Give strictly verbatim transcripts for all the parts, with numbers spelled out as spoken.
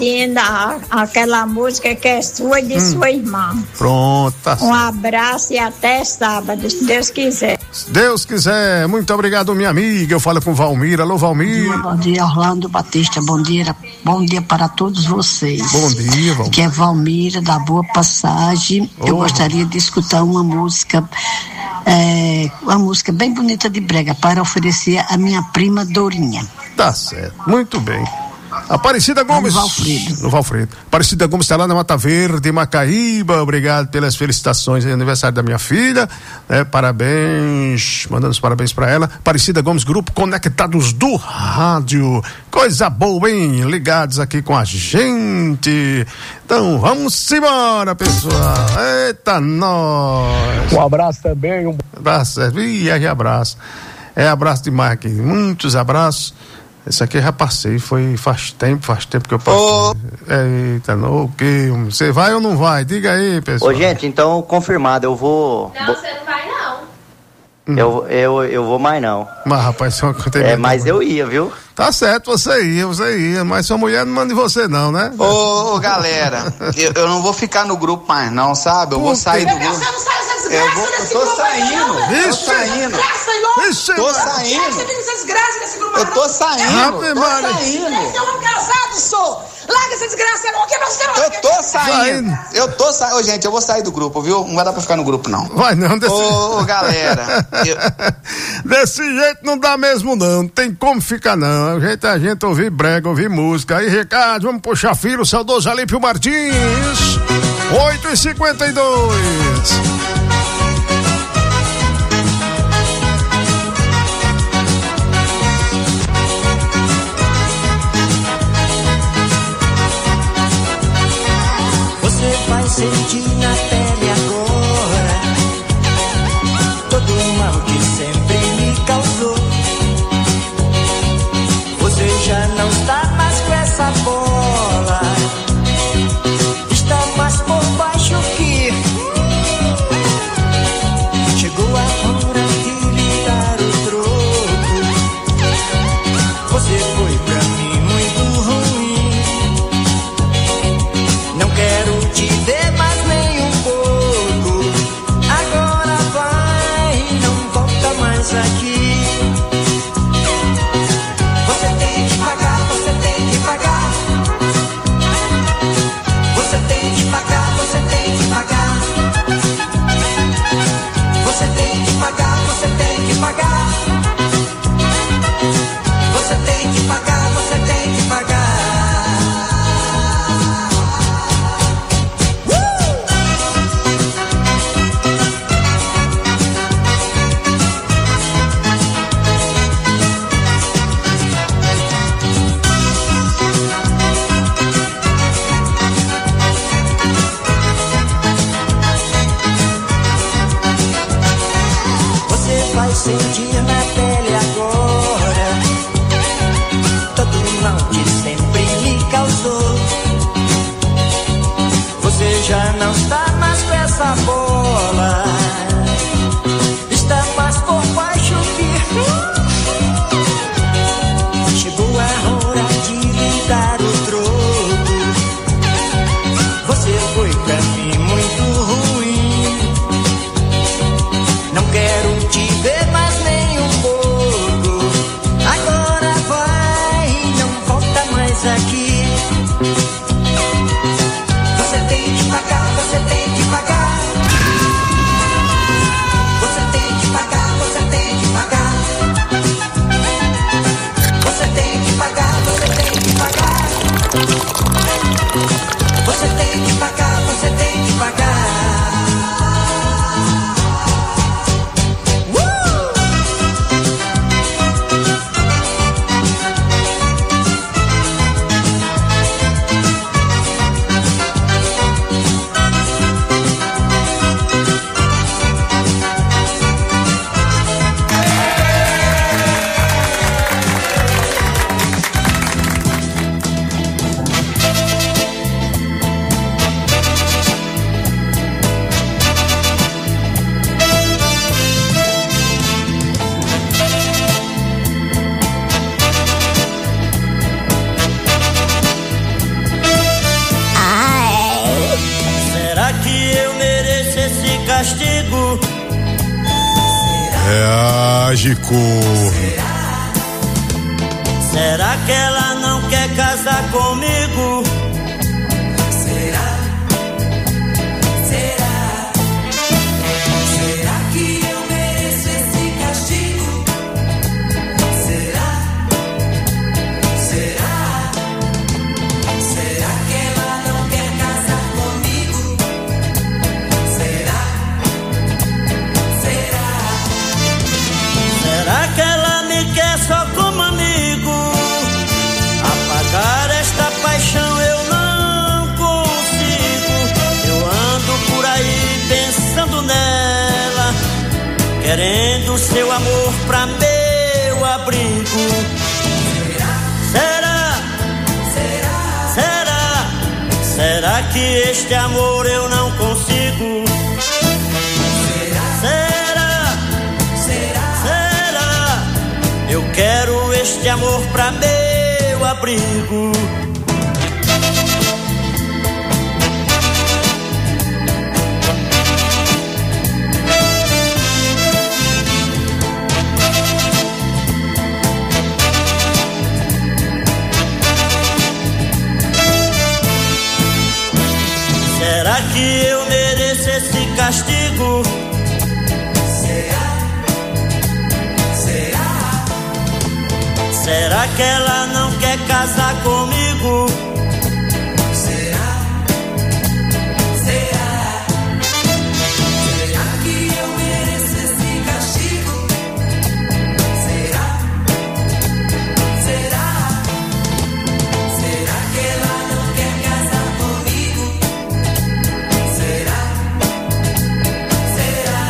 Ainda aquela música que é sua e de hum. sua irmã. Pronto, tá certo. Um abraço e até sábado, se Deus quiser. Se Deus quiser, muito obrigado, minha amiga. Eu falo com Valmira. Alô, Valmira. Bom dia, Orlando Batista. Bom dia, bom dia para todos vocês. Bom dia, Valmira. Que é Valmira, da Boa Passagem. Oh. Eu gostaria de escutar uma música, é, uma música bem bonita de brega para oferecer à minha prima Dourinha. Tá certo, muito bem. Aparecida Gomes. No Valfredo. No Valfredo. Aparecida Gomes está lá na Mata Verde, Macaíba. Obrigado pelas felicitações. É aniversário da minha filha. Né? Parabéns. Mandando os parabéns para ela. Aparecida Gomes, grupo Conectados do Rádio. Coisa boa, hein? Ligados aqui com a gente. Então vamos embora, pessoal. Eita, nós. Um abraço também. Um abraço. Ih, é abraço. É abraço demais aqui. Muitos abraços. Esse aqui eu já passei, foi faz tempo, faz tempo que eu passei. Oh. Eita, não, o quê? Você vai ou não vai? Diga aí, pessoal. Ô, gente, então, confirmado, eu vou... Não, você não vai, não. Hum. Eu, eu, eu vou mais, não. Mas, rapaz, só É, mas eu ia, viu? Tá certo, você ia, você ia, mas sua mulher não manda em você, não, né? Ô, ô galera, eu, eu não vou ficar no grupo mais, não, sabe? Eu vou sair do grupo. Você não sai dessa desgraça eu, vou, eu tô saindo, eu tô saindo. Vixe, tô saindo. Eu tô saindo, Ave tô Maria. saindo. Eu não casado, sou. Larga essa desgraça, não, que você não. Eu tô saindo. Eu tô saindo. Ô, gente, eu vou sair do grupo, viu? Não vai dar pra ficar no grupo, não. Vai não, desse Ô, ô galera. eu... Desse jeito não dá mesmo, não. Não tem como ficar, não. O jeito é a gente ouvir brega, ouvir música. Aí, Ricardo, vamos puxar filho, o saudoso Alípio Martins. oito e cinquenta e dois. Vai sentir na pele agora todo o mal que sempre me causou. Você já não está mais com essa bola, está mais por baixo que chegou a hora de lhe dar o troco. Você foi pra mim muito ruim, não quero te ver mais nem um pouco. Agora vai, não volta mais aqui. Você tem que pagar, você tem que pagar. Você tem que pagar, você tem que pagar. Você tem que pagar, você tem que pagar. Você tem que pagar, você tem que pagar. Vai sentir na pele agora todo o mal que sempre me causou. Você já não está mais com essa bola, está mais por baixo que chegou a hora de lhe dar o troco. Você foi pra mim muito ruim, não quero te ver mais nem um pouco. Agora vai, não volta mais aqui. Você tem que pagar, você tem que pagar. castigo. Reage, cor. Será que ela não quer casar comigo? Será? Será? Será que eu mereço esse castigo? Será? Será? Será que ela não quer casar comigo? Será? Será? Será que ela me quer só como amigo? Apagar esta paixão eu não consigo. Eu ando por aí pensando nela, querendo seu amor pra meu abrigo. Será? Será? Será? Será que este amor eu não consigo? Será? Será? Será? Eu quero este amor pra meu abrigo. Será que eu mereço esse castigo? Será? Será? Será que ela não quer casar comigo? Será? Será? Será que eu mereço esse castigo? Será? Será? Será que ela não quer casar comigo? Será? Será?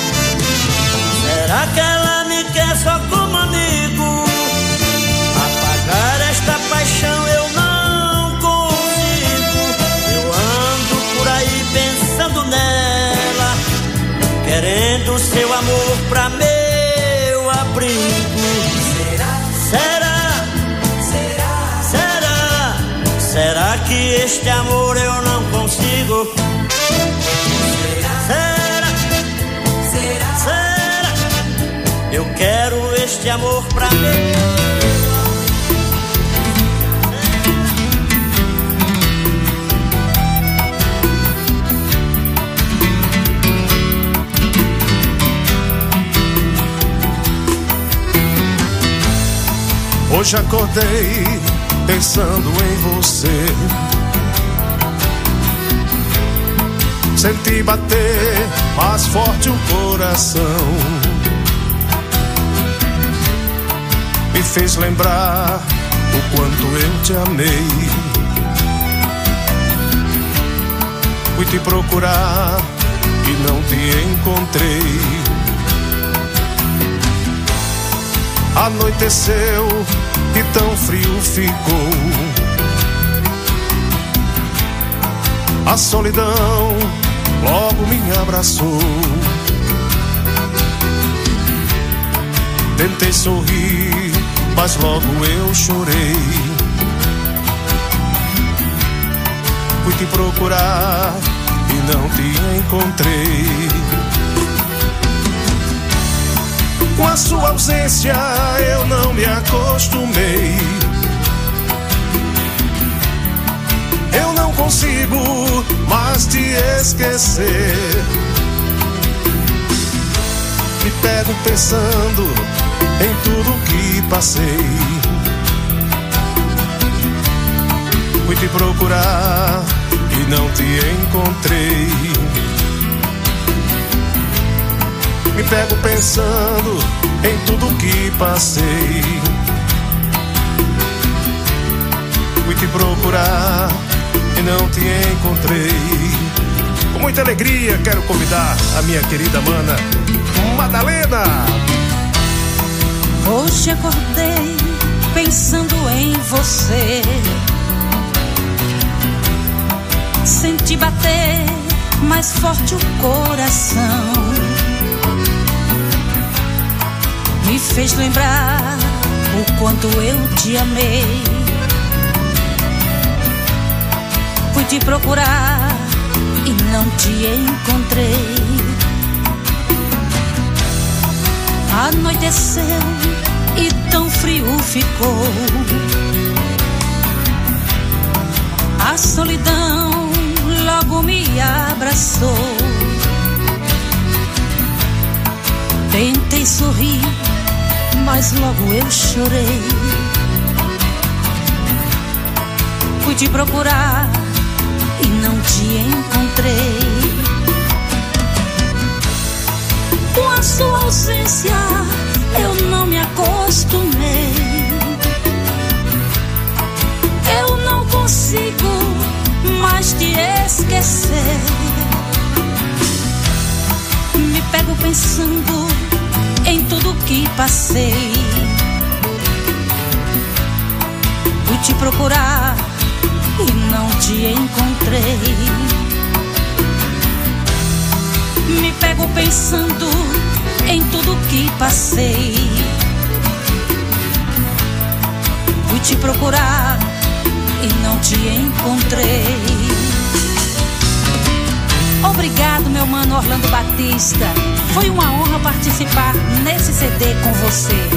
Será que ela me quer só como amigo? Apagar esta paixão eu não consigo. Eu ando por aí pensando nela, querendo seu amor pra meu abrigo. Será? Será? Será? Será que este amor eu não consigo? Será? Será? Será? Eu quero este amor pra mim. Hoje acordei pensando em você. Senti bater mais forte o coração. Me fez lembrar o quanto eu te amei. Fui te procurar e não te encontrei. Anoiteceu e tão frio ficou. A solidão logo me abraçou. Tentei sorrir, mas logo eu chorei. Fui te procurar e não te encontrei. Com a sua ausência eu não me acostumei. Eu não consigo mais te esquecer. Me pego pensando em tudo que passei. Fui te procurar e não te encontrei. Me pego pensando em tudo que passei. Fui te procurar e não te encontrei. Com muita alegria quero convidar a minha querida mana Madalena. Hoje acordei pensando em você. Senti bater mais forte o coração. Me fez lembrar o quanto eu te amei. Fui te procurar e não te encontrei. Anoiteceu e tão frio ficou. A solidão logo me abraçou. Tentei sorrir, mas logo eu chorei. Fui te procurar e não te encontrei. Com a sua ausência eu não me acostumei. Eu não consigo mais te esquecer. Me pego pensando em tudo que passei. Fui te procurar e não te encontrei. Me pego pensando em tudo que passei. Fui te procurar e não te encontrei. Obrigado, meu mano Orlando Batista. Foi uma honra participar nesse C D com você.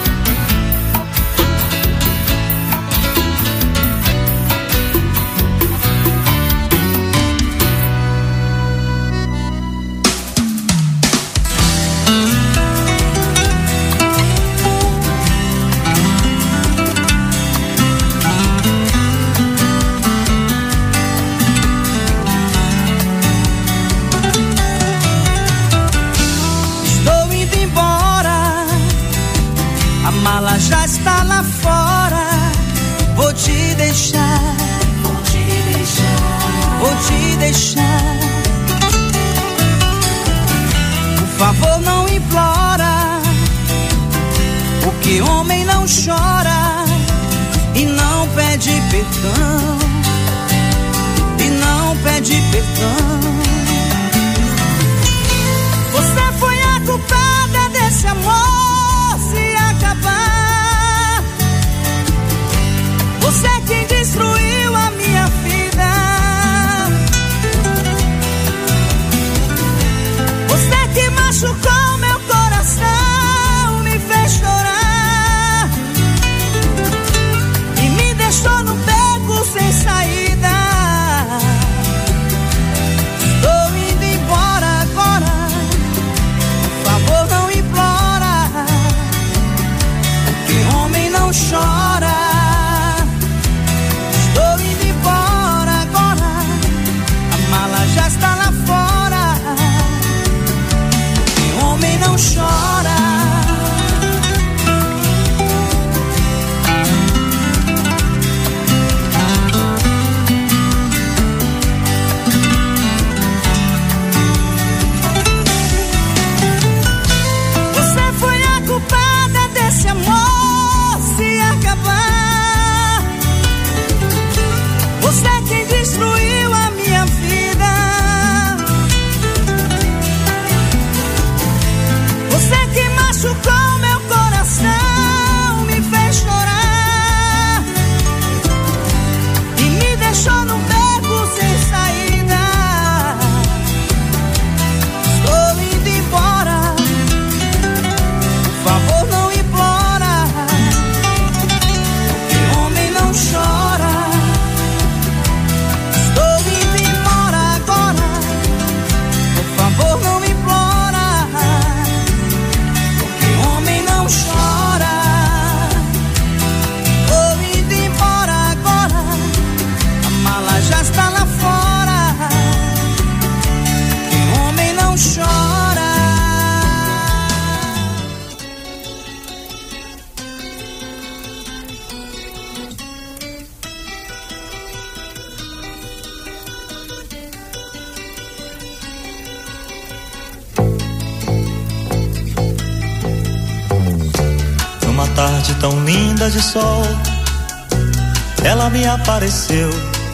Já está lá fora, vou te deixar, vou te deixar, vou te deixar. Por favor, não implora, porque homem não chora e não pede perdão, e não pede perdão. Você foi a culpada desse amor se acabar. Você é quem destruiu a minha vida. Você é que machucou meu coração, me fez chorar e me deixou no beco sem saída. Estou indo embora agora, por favor não implora, porque homem não chora. Já está lá fora, e homem não chora. Você foi a culpada desse amor se acabar. Você é quem destruiu a minha vida. Você que machucou meu coração, me fez chorar e me deixou no beco sem saída. Estou indo embora, por favor não implora, porque homem não chora. Estou indo embora agora, por favor não implora, não chora. Tô indo embora agora, a mala já está lá fora, que homem não chora. Uma tarde tão linda de sol, ela me apareceu,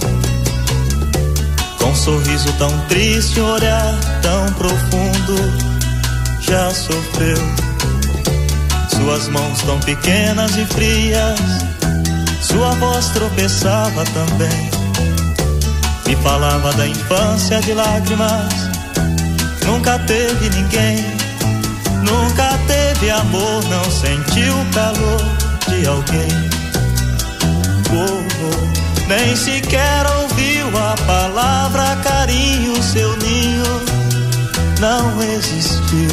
com um sorriso tão triste, um olhar tão profundo. Já sofreu, suas mãos tão pequenas e frias, sua voz tropeçava também. Se falava da infância de lágrimas, nunca teve ninguém. Nunca teve amor, não sentiu o calor de alguém. Oh, oh, nem sequer ouviu a palavra carinho, seu ninho não existiu.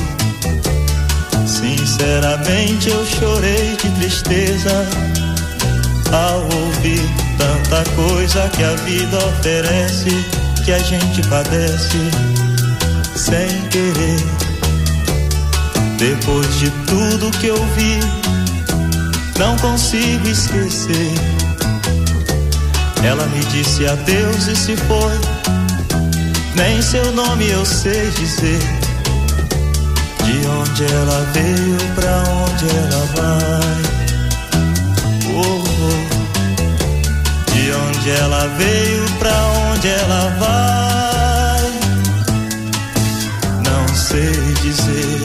Sinceramente eu chorei de tristeza ao ouvir tanta coisa que a vida oferece, que a gente padece sem querer. Depois de tudo que eu vi, não consigo esquecer. Ela me disse adeus e se foi, nem seu nome eu sei dizer. De onde ela veio, pra onde ela vai. Oh, oh. De onde ela veio, pra onde ela vai, não sei dizer.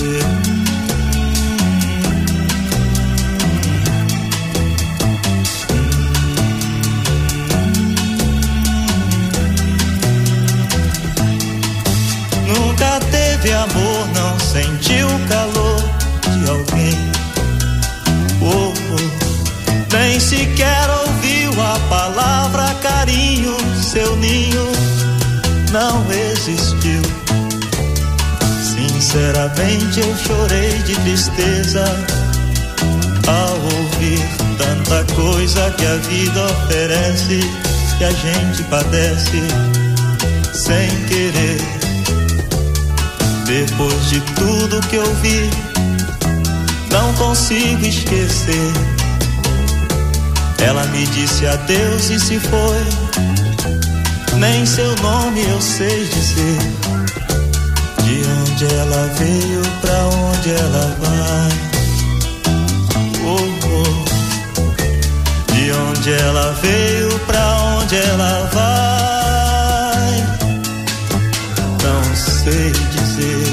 Nunca teve amor, não sentiu o calor de alguém. Oh, oh. Nem sequer ouviu a palavra carinho, seu ninho não existiu. Sinceramente eu chorei de tristeza ao ouvir tanta coisa que a vida oferece, que a gente padece sem querer. Depois de tudo que eu vi, não consigo esquecer. Ela me disse adeus e se foi, nem seu nome eu sei dizer. De onde ela veio, pra onde ela vai. Oh, oh. De onde ela veio, pra onde ela vai, não sei dizer.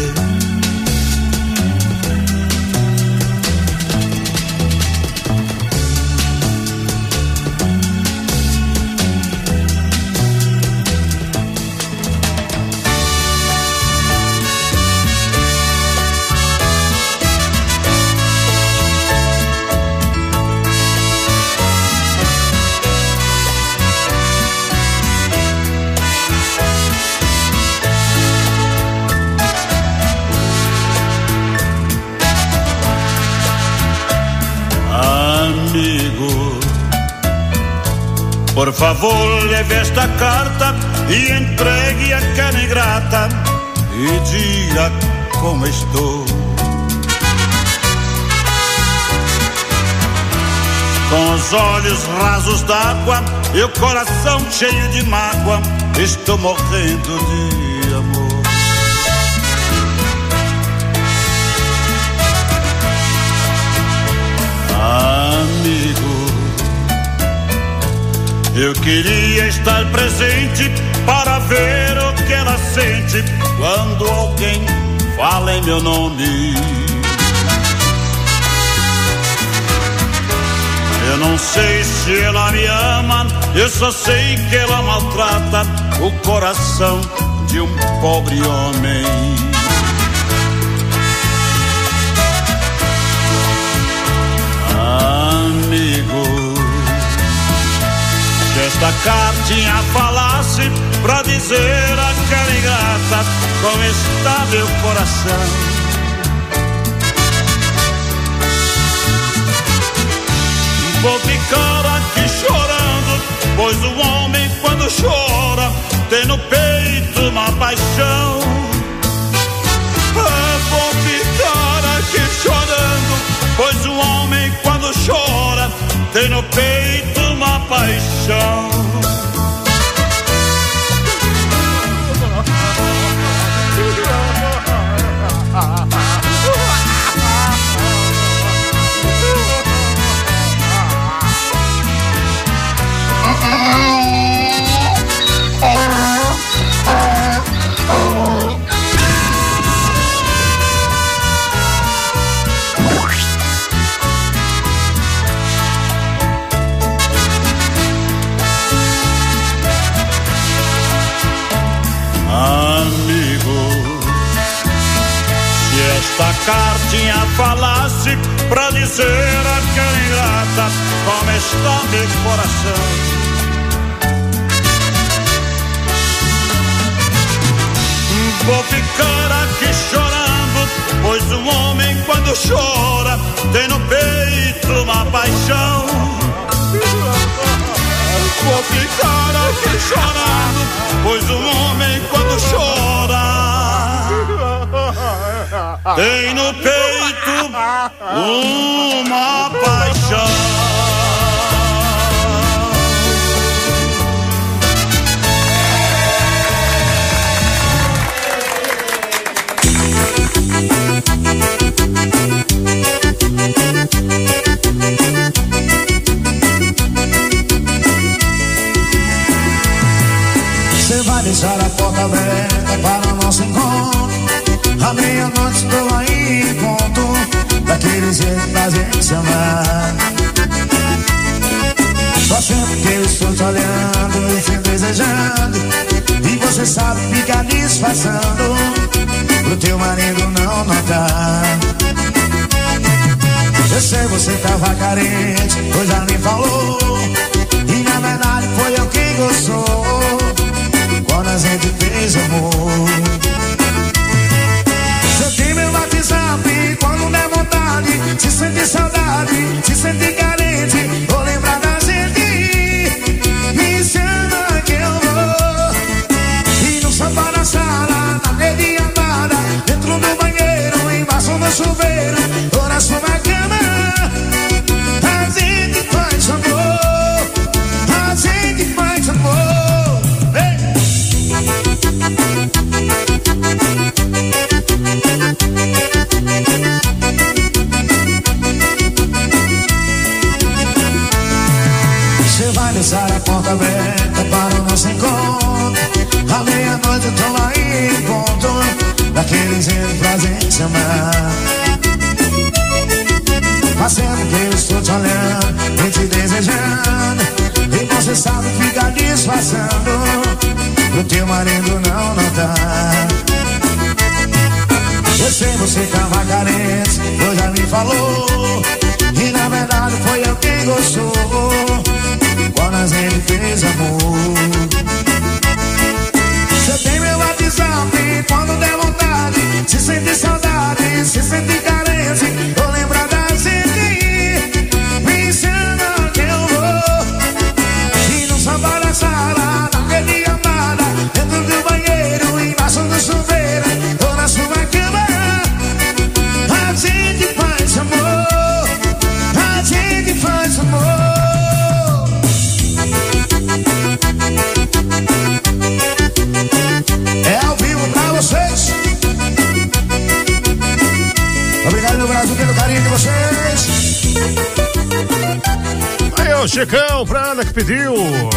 Por favor, leve esta carta e entregue àquela ingrata e diga como estou. Com os olhos rasos d'água e o coração cheio de mágoa, estou morrendo de amor. Amigo, eu queria estar presente para ver o que ela sente quando alguém fala em meu nome. Eu não sei se ela me ama, eu só sei que ela maltrata o coração de um pobre homem. Amigo, se esta cartinha falasse pra dizer àquela ingrata como está meu coração, vou ficar aqui chorando, pois o homem quando chora tem no peito uma paixão. Eu vou ficar aqui chorando, pois o homem quando chora tem no peito uma paixão. falasse pra dizer aquela ingrata como está meu coração. Vou ficar aqui chorando, pois um homem quando chora tem no peito uma paixão. Vou ficar aqui chorando, pois um homem quando chora tem no peito uma paixão. Você vai deixar a porta aberta para o nosso encontro. À meia-noite estou aí em ponto, daquele jeito pra gente se amar. Só sempre que eu estou te olhando e te desejando, e você sabe ficar disfarçando pro teu marido não notar. Eu sei você tava carente, pois já me falou, e na verdade foi eu quem gostou quando a gente fez amor. Você tem meu WhatsApp, quando der vontade, se sente saudade, se sente carente, vou lembrar da gente. Me chama que eu vou, e no sofá da sala, na rede andada, dentro do banheiro, embaixo do chuveiro, ou na sua cama. A gente faz amor, a gente faz amor. Hey! Você vai deixar a porta aberta para o nosso encontro. À meia-noite eu tô aí em ponto, daquele jeito pra gente se amar. Fazendo que eu estou te olhando e te desejando, e você sabe ficar disfarçando pro teu marido não notar. Eu sei você tava carente, pois já me falou, e na verdade foi eu quem gostou quando a gente fez amor. Você tem meu WhatsApp, quando der vontade, se sente saudade, se sente carente, vou lembrar da gente. Me chama que eu vou, e no sofá da sala, na rede amada, dentro do banheiro, embaixo do chuveiro, ou na sua cama. A gente faz amor, a gente faz amor. É ao vivo pra vocês. Obrigado, meu Brasil, pelo carinho de vocês. Aí, ô Chicão, pra Ana que pediu.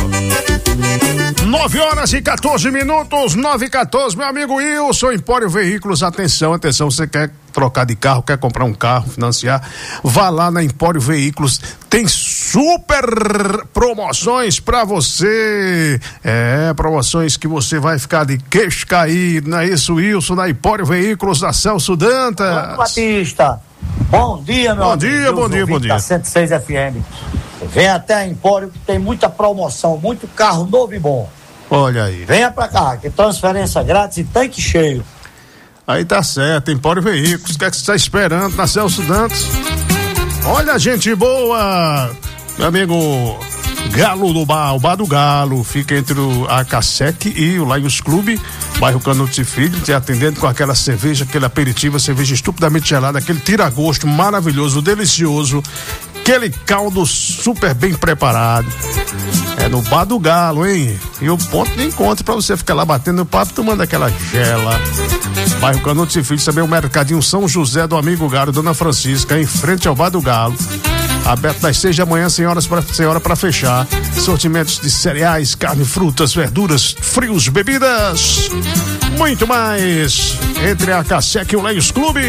nove horas e quatorze minutos, nove e quatorze, meu amigo Wilson, Empório Veículos, atenção, atenção, você quer trocar de carro, quer comprar um carro, financiar, vá lá na Empório Veículos, tem super promoções pra você, é, promoções que você vai ficar de queixo caído, não é isso, Wilson, na Empório Veículos, da Celso Dantas. Ô, Batista, bom dia, meu bom amigo. Dia, bom dia, bom dia, da cento e seis F M. Vem até a Empório que tem muita promoção, muito carro novo e bom. Olha aí. Venha pra cá, que transferência grátis e tanque cheio. Aí tá certo, Empório Veículos, o que é que você está esperando na Celso Dantas? Olha, gente boa, meu amigo Galo do Bar, o Bar do Galo, fica entre o a Cassec e o Lions Clube, bairro Canutos e Filho, te atendendo com aquela cerveja, aquele aperitivo, cerveja estupidamente gelada, aquele tira-gosto maravilhoso, delicioso, aquele caldo super bem preparado. É no Bar do Galo, hein? E o ponto de encontro pra você ficar lá batendo papo, tomando aquela gela. Bairro Canutos e Filhos, também o Mercadinho São José do Amigo Galo, Dona Francisca, em frente ao Bar do Galo. Aberto das seis da manhã, sem horas pra, sem hora para fechar. Sortimentos de cereais, carne, frutas, verduras, frios, bebidas. Muito mais. Entre a Cassec e o Lions Clube.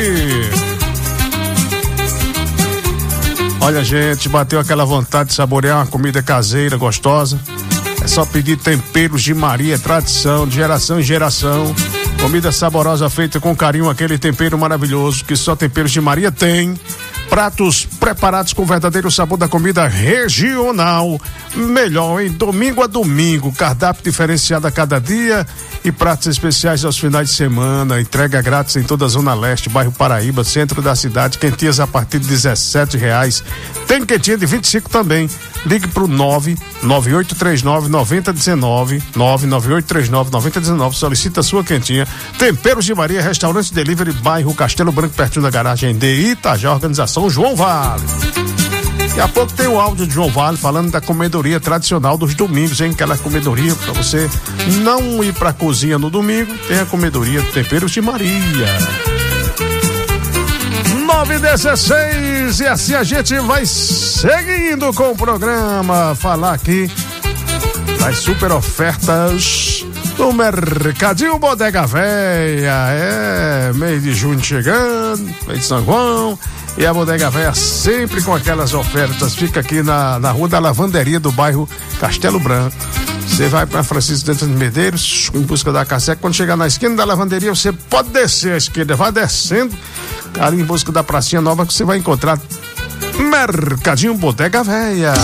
Olha, gente, bateu aquela vontade de saborear uma comida caseira, gostosa. É só pedir temperos de Maria, tradição, de geração em geração. Comida saborosa feita com carinho, aquele tempero maravilhoso que só Temperos de Maria tem. Pratos preparados com o verdadeiro sabor da comida regional. Melhor em domingo a domingo, cardápio diferenciado a cada dia e pratos especiais aos finais de semana. Entrega grátis em toda a Zona Leste, bairro Paraíba, centro da cidade. Quentinhas a partir de dezessete reais. Tem quentinha de vinte e cinco também. Ligue pro nove nove oito três nove nove zero um nove, nove nove oito três nove nove zero um nove. Solicita a sua quentinha. Temperos de Maria, restaurante delivery, bairro Castelo Branco, pertinho da garagem de Itajá, organização João Vale. Daqui a pouco tem o áudio de João Vale falando da comedoria tradicional dos domingos, hein? Aquela comedoria para você não ir pra cozinha no domingo, tem a comedoria Temperos de Maria. nove e dezesseis, e assim a gente vai seguindo com o programa, falar aqui das super ofertas do Mercadinho Bodega Véia. É, mês de junho chegando, mês de São João, e a Bodega Véia sempre com aquelas ofertas. Fica aqui na, na rua da Lavanderia do bairro Castelo Branco. Você vai para Francisco Dantas de Medeiros em busca da Caseca. Quando chegar na esquina da lavanderia, você pode descer à esquerda, vai descendo ali em busca da pracinha nova, que você vai encontrar Mercadinho Bodega Véia.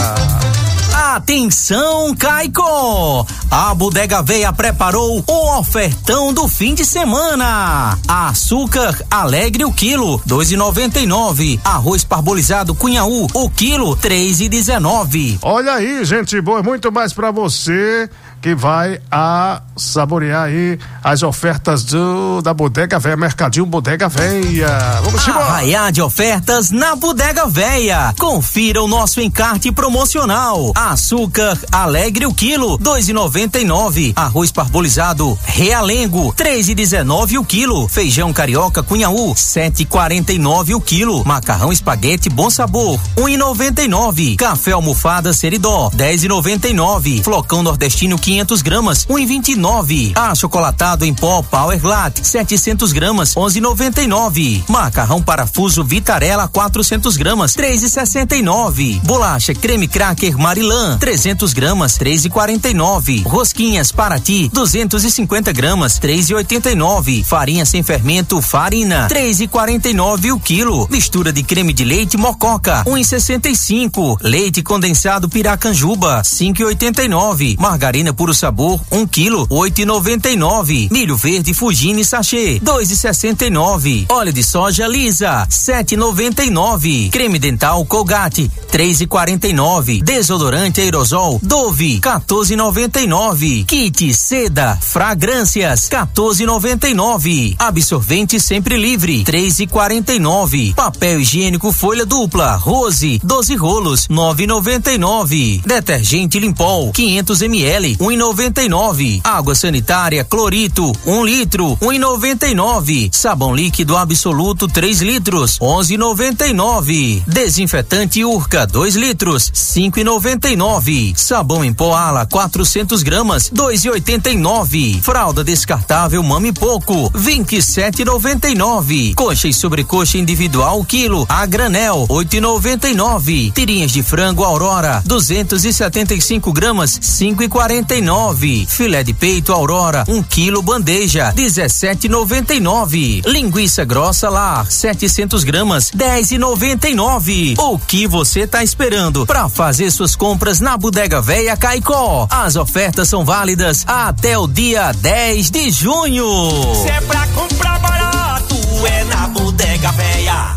Atenção, Caicó! A Bodega Véia preparou o ofertão do fim de semana. Açúcar Alegre o quilo, dois e noventa e nove. Arroz parbolizado Cunhaú, o quilo, três e dezenove. Olha aí, gente boa, muito mais pra você que vai a saborear aí as ofertas do, da Bodega Véia, Mercadinho Bodega Véia. Vamos embora. Arraiá de ofertas na Bodega Véia. Confira o nosso encarte promocional. Açúcar Alegre o quilo, dois e noventa e nove. Arroz parbolizado Realengo, três e dezenove o quilo. Feijão carioca Cunhaú, sete e quarenta e nove o quilo. Macarrão espaguete Bom Sabor, um e noventa e nove. Café almofada Seridó, dez e noventa e nove. Flocão nordestino quinhentos gramas, um e vinte e nove. Achocolatado em pó Power Glat, setecentos gramas, onze e noventa e nove. Macarrão parafuso Vitarella, quatrocentos gramas, três e sessenta e nove. Bolacha creme cracker Marilã, trezentos gramas, três e quarenta e nove. Rosquinhas Paraty, duzentos e cinquenta gramas, três e oitenta e nove. Farinha sem fermento Farina, três e quarenta e nove o quilo. Mistura de creme de leite Mococa, um e sessenta e cinco. Leite condensado Piracanjuba, cinco e oitenta e nove. Margarina Puro Sabor, um quilo, oito e noventa e nove. Milho verde Fugini sachê, dois e sessenta e nove. Óleo de soja Lisa, sete e noventa e nove. Creme dental Colgate, três e quarenta e nove. Desodorante aerosol Dove, quatorze e noventa e nove. Kit Seda Fragrâncias, quatorze e noventa e nove. Absorvente Sempre Livre, três e quarenta e nove. Papel higiênico Folha Dupla Rose, doze rolos, nove e noventa e nove. Detergente Limpol, quinhentos mililitros, um e noventa e nove. Água sanitária Clorito, um litro, um e noventa e nove. Sabão líquido absoluto três litros, onze e noventa e nove. Desinfetante Urca dois litros, cinco e noventa e nove. Sabão em pó Ala quatrocentos gramas, dois e oitenta e nove. Fralda descartável Mami Poco, vinte e sete e noventa e nove. Coxa e sobrecoxa individual quilo a granel, oito e noventa e nove. Tirinhas de frango Aurora, duzentos e setenta e cinco gramas, cinco e quarenta e nove. Filé de peito Aurora, um quilo bandeja, dezessete e noventa e nove. Linguiça grossa Lar, setecentos gramas, dez e noventa e nove. O que você tá esperando para fazer suas compras na Bodega Véia Caicó? As ofertas são válidas até o dia dez de junho. Se é pra comprar barato, é na Bodega Véia.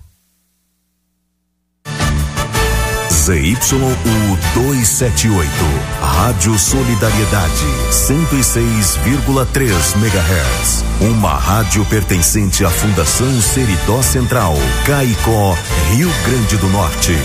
Z Y U duzentos e setenta e oito, Rádio Solidariedade, cento e seis vírgula três megahertz. Uma rádio pertencente à Fundação Seridó Central, Caicó, Rio Grande do Norte.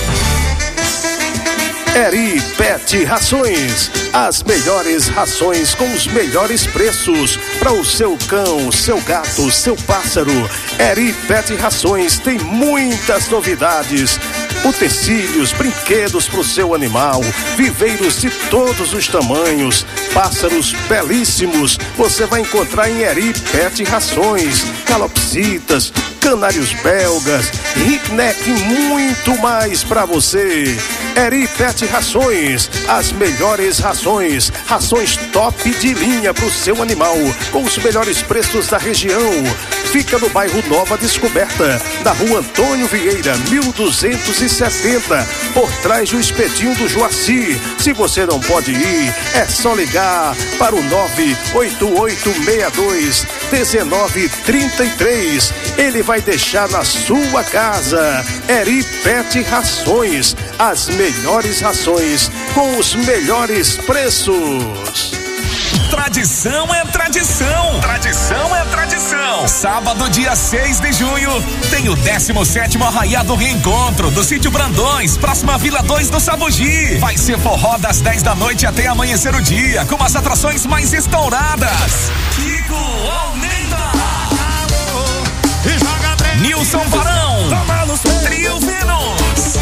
Eri Pet Rações, as melhores rações com os melhores preços para o seu cão, seu gato, seu pássaro. Eri Pet Rações tem muitas novidades, utensílios, brinquedos para o seu animal, viveiros de todos os tamanhos, pássaros belíssimos. Você vai encontrar em Eri Pet Rações, calopsitas, canários belgas, Rickneck e muito mais para você. Eri Pet Rações, as melhores rações, rações top de linha para o seu animal, com os melhores preços da região. Fica no bairro Nova Descoberta, da rua Antônio Vieira, mil duzentos e setenta, por trás do espetinho do Joaci. Se você não pode ir, é só ligar para o nove oito oito seis dois um nove três três. Ele vai deixar na sua casa. Eri Pet Rações, as melhores rações com os melhores preços. Tradição é tradição. Tradição é tradição. Sábado, dia seis de junho, tem o décimo sétimo Arraiado Reencontro do Sítio Brandões, próxima Vila dois do Sabugi. Vai ser forró das dez da noite até amanhecer o dia, com as atrações mais estouradas. Kiko Almeida, Nilson Barão, Trio Vênus,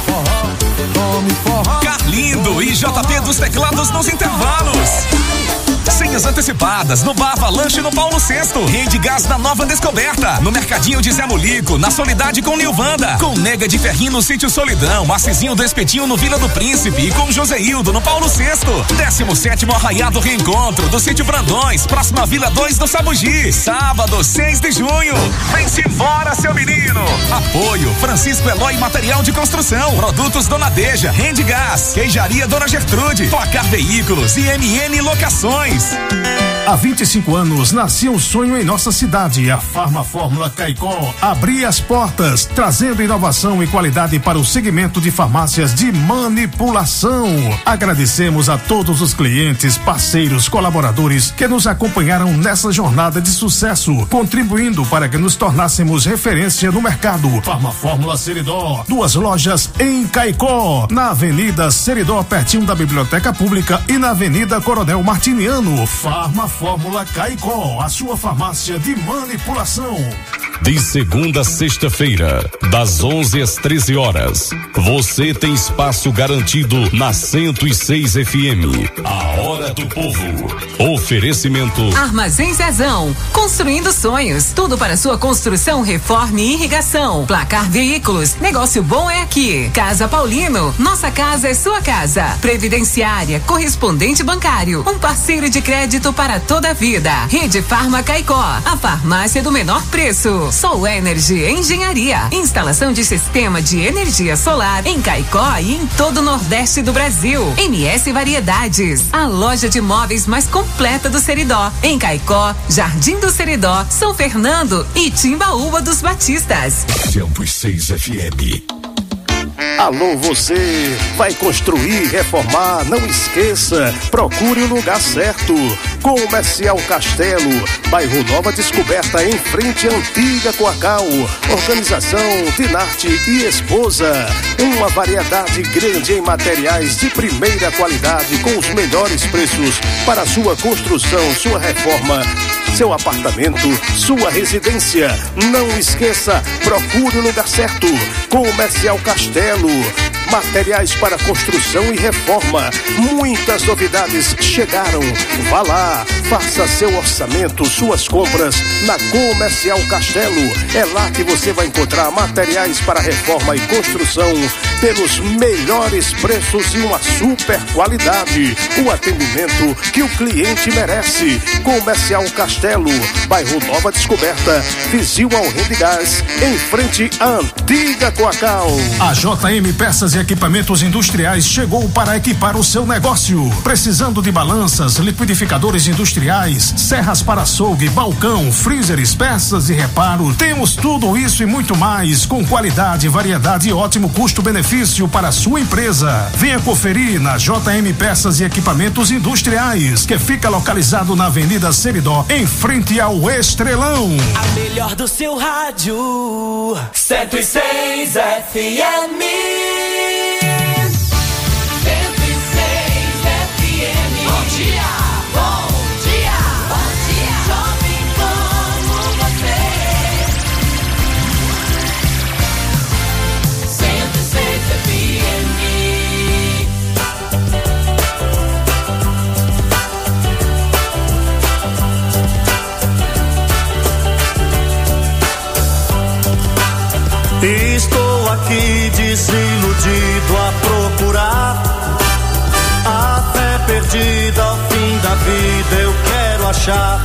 Carlindo e J P dos teclados nos intervalos. Senhas antecipadas no Bar Avalanche no Paulo sexto. Rede Gás na Nova Descoberta. No Mercadinho de Zé Molico, na Solidade com Nilvanda. Com Nega de Ferrinho no Sítio Solidão. Assisinho do Espetinho no Vila do Príncipe. E com Joseildo no Paulo sexto. décimo sétimo Arraiado Reencontro do Sítio Brandões. Próxima Vila dois do Sabugi. Sábado, seis de junho. Vem-se embora, seu menino. Apoio Francisco Eloy Material de Construção. Produtos Dona Deja. Rede Gás. Queijaria Dona Gertrude. Placar Veículos e M N Locações. Há vinte e cinco anos nascia um sonho em nossa cidade. A Farma Fórmula Caicó abria as portas, trazendo inovação e qualidade para o segmento de farmácias de manipulação. Agradecemos a todos os clientes, parceiros, colaboradores que nos acompanharam nessa jornada de sucesso, contribuindo para que nos tornássemos referência no mercado. Farma Fórmula Seridó, duas lojas em Caicó, na Avenida Seridó, pertinho da Biblioteca Pública, e na Avenida Coronel Martiniano. Farma Fórmula Caicó, a sua farmácia de manipulação. De segunda a sexta-feira, das onze às treze horas, você tem espaço garantido na cento e seis F M. A Hora do Povo. Oferecimento Armazém Zezão, construindo sonhos. Tudo para sua construção, reforma e irrigação. Placar Veículos, negócio bom é aqui. Casa Paulino, nossa casa é sua casa. Previdenciária, correspondente bancário, um parceiro de crédito para toda a vida. Rede Farma Caicó, a farmácia do menor preço. Sol Energy Engenharia, instalação de sistema de energia solar em Caicó e em todo o Nordeste do Brasil. M S Variedades, a loja de móveis mais completa do Seridó, em Caicó, Jardim do Seridó, São Fernando e Timbaúba dos Batistas. cento e seis F M. Alô, você vai construir, reformar, não esqueça, procure o lugar certo. Comercial Castelo, bairro Nova Descoberta, em frente à antiga Coacau. Organização Dinarte e Esposa. Uma variedade grande em materiais de primeira qualidade, com os melhores preços para sua construção, sua reforma, seu apartamento, sua residência. Não esqueça, procure o lugar certo. Comercial Castelo, materiais para construção e reforma. Muitas novidades chegaram. Vá lá, faça seu orçamento, suas compras na Comercial Castelo. É lá que você vai encontrar materiais para reforma e construção pelos melhores preços e uma super qualidade. O atendimento que o cliente merece. Comercial Castelo, bairro Nova Descoberta, vizinho ao Rede Gás, em frente à antiga Coacau. A J M Peças e Equipamentos Industriais chegou para equipar o seu negócio. Precisando de balanças, liquidificadores industriais, serras para açougue, balcão, freezers, peças de reparo. Temos tudo isso e muito mais, com qualidade, variedade e ótimo custo-benefício para a sua empresa. Venha conferir na J M Peças e Equipamentos Industriais, que fica localizado na Avenida Seridó, em frente ao Estrelão. A melhor do seu rádio, cento e seis F M. cento e seis F M. Bom dia, bom dia, bom dia. Jovem como você. cento e seis F M. aqui desiludido a procurar a fé perdida ao fim da vida eu quero achar.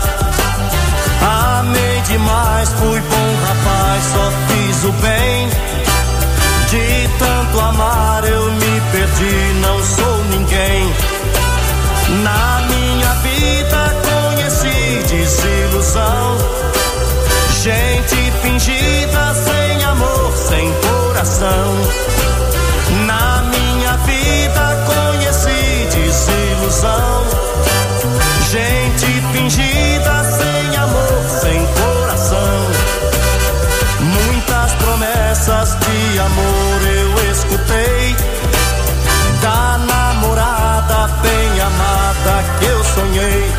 Amei demais, fui bom rapaz, só fiz o bem. De tanto amar eu me perdi, não sou ninguém. Na minha vida conheci desilusão, gente fingida sem amor, sem coração. Na minha vida conheci desilusão, gente fingida sem amor, sem coração. Muitas promessas de amor eu escutei, da namorada bem amada que eu sonhei.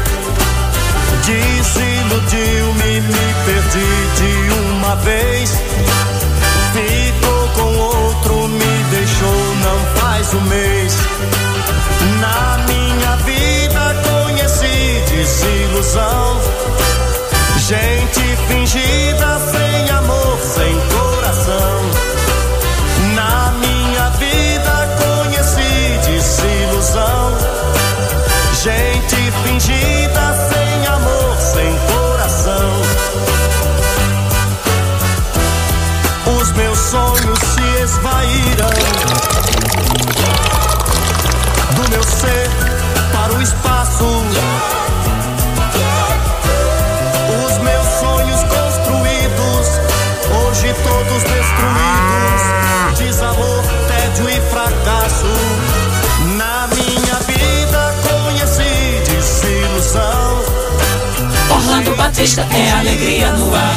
Desiludiu-me, me perdi de uma vez. Ficou com outro, me deixou não faz um mês. Na minha vida conheci desilusão, gente fingida sem amor, sem coração. Na minha vida conheci desilusão, gente fingida sem amor, sem coração. Os meus sonhos se esvaíram do meu ser para o espaço. Os meus sonhos construídos, hoje todos destruídos. Desamor, tédio e fracasso. Na minha vida conheci desilusão. Orlando Batista é alegria no ar.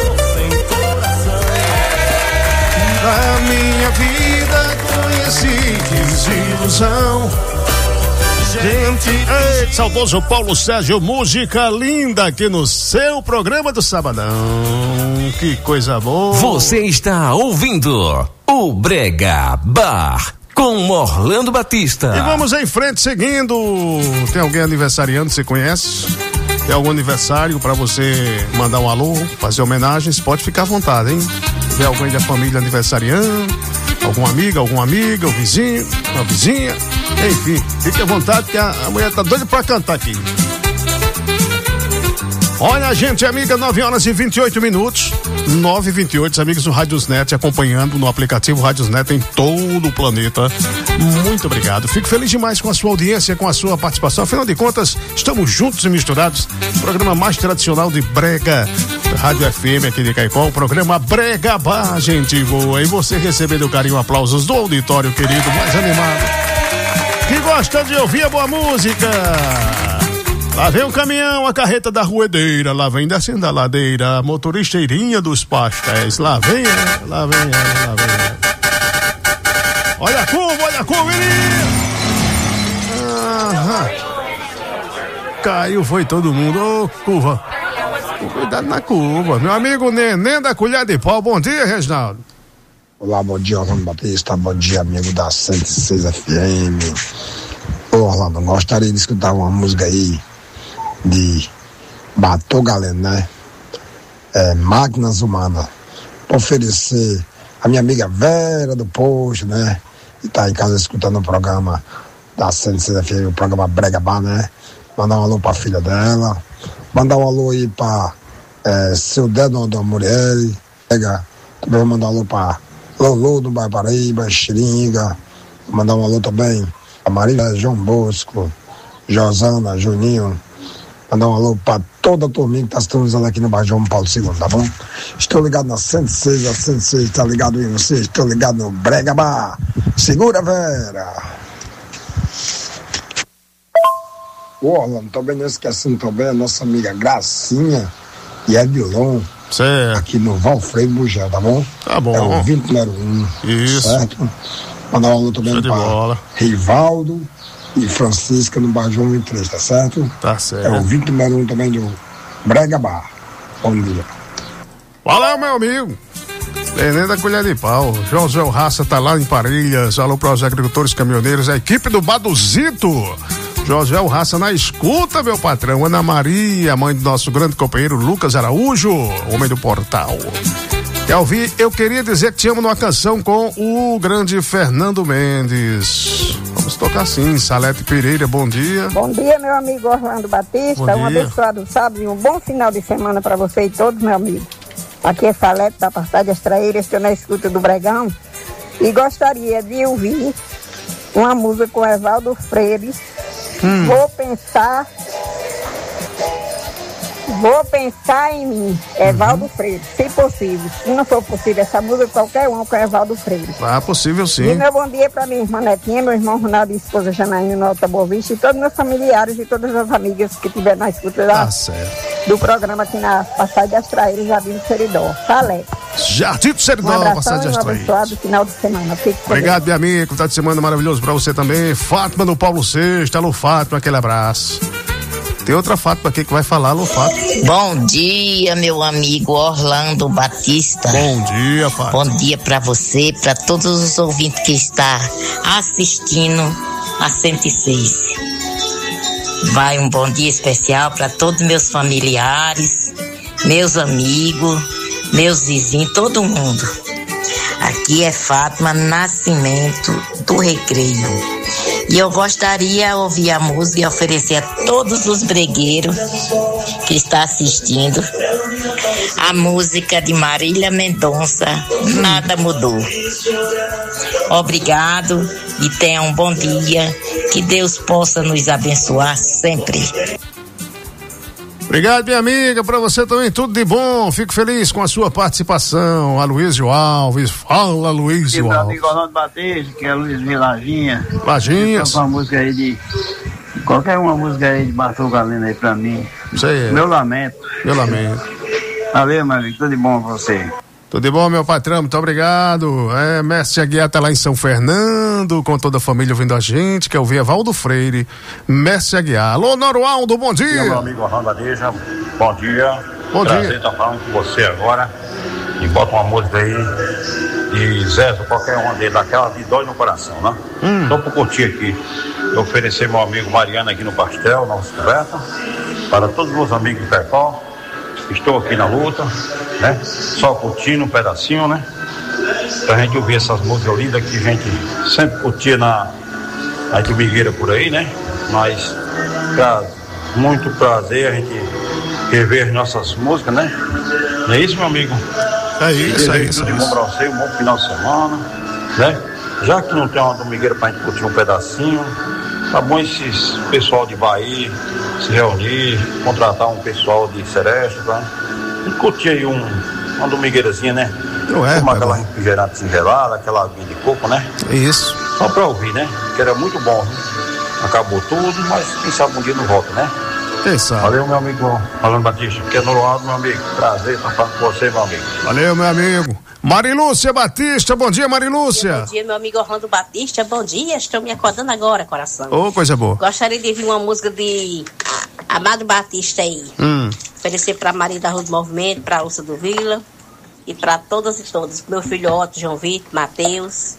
Na minha vida conheci desilusão. Gente, ei, saudoso Paulo Sérgio, música linda aqui no seu programa do Sabadão. Que coisa boa. Você está ouvindo o Brega Bar com Orlando Batista. E vamos em frente seguindo. Tem alguém aniversariando, você conhece? Tem algum aniversário pra você mandar um alô, fazer homenagens? Pode ficar à vontade, hein? Tem alguém da família aniversariando? Algum amigo, alguma amiga, um vizinho, uma vizinha? Enfim, fique à vontade que a, a mulher tá doida pra cantar aqui. Olha, gente amiga, nove horas e vinte e oito minutos. nove e vinte e oito, amigos do Radiosnet acompanhando no aplicativo Radiosnet em todo o planeta. Muito obrigado. Fico feliz demais com a sua audiência, com a sua participação. Afinal de contas, estamos juntos e misturados. Programa mais tradicional de Brega, Rádio F M aqui de Caicó. O programa Brega Bar, gente boa. E você recebendo o carinho, aplausos do auditório querido, mais animado, que gosta de ouvir a boa música. Lá vem o caminhão, a carreta da ruedeira, lá vem descendo a ladeira, a motoristeirinha dos pastéis, lá vem, lá vem, lá vem. Olha a curva, olha a curva, menino! Aham. Caiu, foi todo mundo, ô oh, curva. Cuidado na curva. Meu amigo Neném da Colher de Pau, bom dia, Reginaldo. Olá, bom dia, Orlando Batista, bom dia, amigo da cento e seis F M. Ô, Orlando, gostaria de escutar uma música aí de Batou Galeno, né? É, Máquinas Humanas. Oferecer a minha amiga Vera do Posto, né? E tá em casa escutando o programa da cento e seis F M, o programa Brega Bar, né? Mandar um alô pra filha dela. Mandar um alô aí pra é, seu Dedo da Muriel. Também vou mandar um alô pra Lolo do Bairro Paraíba, Xiringa. Mandar um alô também a Maria João Bosco, Josana, Juninho. Mandar um alô pra toda a turminha que tá se usando aqui no bairro João Paulo segundo, tá bom? Estou ligado na cento e seis, a cento e seis tá ligado em você, estou ligado no Brega Bar. Segura, Vera. Ô, Orlando, também não esquecendo também a nossa amiga Gracinha e Edilon. Certo. Aqui no Valfredo Bugel, tá bom? Tá bom. É o vinte número um. Isso. Certo? Mandar um alô também para Rivaldo e Francisca no bairro João vinte e três, tá certo? Tá certo. É o vinte número um também do Brega Bar. Bom dia. Valeu, meu amigo. Neném da Colher de Pau. João Zé Raça tá lá em Parelhas. Alô para os agricultores caminhoneiros, a equipe do Baduzito. José Raça na escuta, meu patrão. Ana Maria, mãe do nosso grande companheiro Lucas Araújo, homem do portal. Quer ouvir? Eu Queria Dizer Que Te Amo numa canção com o grande Fernando Mendes. Vamos tocar sim. Salete Pereira, bom dia. Bom dia, meu amigo Orlando Batista. Bom um dia. abençoado sábado e um bom final de semana para você e todos, meu amigo. Aqui é Salete da Passagem Extraíra, estou na escuta do Bregão e gostaria de ouvir uma música com Evaldo Freire. Hum. Vou pensar. Vou pensar em mim, Evaldo uhum. Freire, se possível. Se não for possível essa música, qualquer um com Evaldo Freire. Ah, possível sim. E meu bom dia para minha irmã Netinha, meu irmão Ronaldo e esposa Janaína no Alta Boa Vista e todos meus familiares e todas as amigas que tiveram na escuta da, tá certo. do programa aqui na Passagem das Traíras, Jardim do Seridó. Salé. Jardim do Seridó, um Passagem das um Traíras. abençoado final de semana. Fique Obrigado, minha amiga. Final de semana maravilhoso para você também. Fátima do Paulo Sexta. Alô, Fátima, aquele abraço. Tem outra Fátima aqui que vai falar, alô, Fátima. Bom dia, meu amigo Orlando Batista. Bom dia, Fátima. Bom dia para você, para todos os ouvintes que estão assistindo a cento e seis. Vai um bom dia especial para todos meus familiares, meus amigos, meus vizinhos, todo mundo. Aqui é Fátima Nascimento do Recreio. E eu gostaria de ouvir a música e oferecer a todos os bregueiros que estão assistindo a música de Marília Mendonça, Nada Mudou. Obrigado e tenha um bom dia. Que Deus possa nos abençoar sempre. Obrigado, minha amiga, pra você também, tudo de bom, fico feliz com a sua participação. Aloysio Alves, fala Aloysio Alves. Meu Alves. amigo Orlando Batista, que é Luiz Vilaginha. Lajinhas. Uma música aí de, qualquer uma música aí de Bartol Galeno aí pra mim. Isso aí. Meu lamento. Meu lamento. Valeu, meu amigo, tudo de bom pra você. Tudo de bom, meu patrão, muito obrigado. É, Mestre Aguiar tá lá em São Fernando, com toda a família ouvindo a gente, que é o Evaldo Freire, Mestre Aguiar. Alô, Norualdo, bom dia. Bom dia, meu amigo Orlando Adeja, bom dia. Bom Prazer dia. estar falando com você agora. E bota uma música aí de Zezo, qualquer uma dele, daquela de dói no coração, né? Hum. Só por curtir aqui. Eu oferecer meu amigo Mariano aqui no Pastel, na Descoberta, para todos os meus amigos de Pecó. Estou aqui na luta, né? Só curtindo um pedacinho, né? Pra gente ouvir essas músicas lindas que a gente sempre curtia na, na domingueira por aí, né? Mas, pra muito prazer a gente rever as nossas músicas, né? Não é isso, meu amigo? É isso, é isso. Tudo de bom pra você, um bom final de semana, né? Já que não tem uma domingueira pra gente curtir um pedacinho, tá bom esses pessoal de Bahia se reunir, contratar um pessoal de Seresta, tá? E curtir aí um, uma domingueirazinha, né? Não é, tomar aquela refrigerante gelada, aquela aguinha de coco, né? Isso. Só pra ouvir, né? Que era muito bom, né? Acabou tudo, mas quem sabe um dia não volta, né? Quem sabe? Valeu, meu amigo Orlando Batista, que é Norualdo, meu amigo. Prazer estar falando com você, meu amigo. Valeu, meu amigo. Marilúcia Batista, bom dia, Marilúcia. Bom dia, meu amigo Orlando Batista, bom dia, estou me acordando agora, coração. Ô, oh, coisa boa. Gostaria de ouvir uma música de Amado Batista aí. Hum. Oferecer para Maria da Rua do Movimento, para a Ursa do Vila e para todas e todos. Meu filho Otto, João Vitor, Matheus,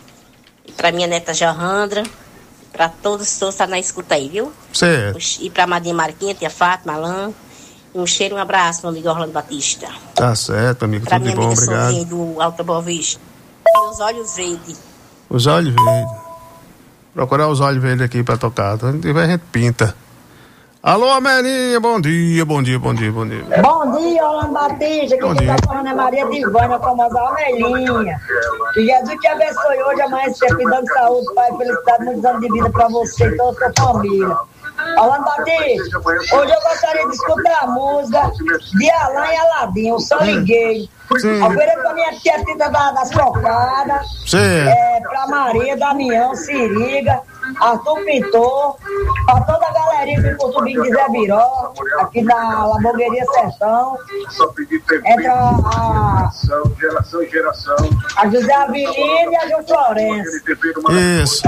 e para minha neta Johandra, para todos e todos que estão na escuta aí, viu? Certo. E para a Madinha Marquinha, tia Fátima, Alain. Um cheiro e um abraço, meu amigo Orlando Batista. Tá certo, amigo. Pra Tudo de minha bom, amiga obrigado. Soninha do Alta Boa Vista. Os olhos verdes. Os olhos verdes. Procurar os olhos verdes aqui pra tocar. Se tiver, a gente pinta. Alô, Amelinha, bom dia, bom dia, bom dia, bom dia. Bom dia, Orlando Batista. Bom Aqui dia. tá falando é Maria de Ivânia, famosa Amelinha. Que Jesus te abençoe hoje, amanhã, sempre dando saúde, pai, felicidade, muitos anos de vida pra você e toda a sua família. Orlando Batista, hoje eu gostaria de escutar a música de Alain e Aladinho, o São Liguei. Ofereço pra minha tia Tita da, das Trocadas, é, pra Maria, Damião, Siriga, Arthur Pintor, pra toda a galerinha do Portubinho de Zé Biró, aqui na Labogueria Sertão. Entra a, Geração em geração. a José Avelino e a João Florencio. Isso.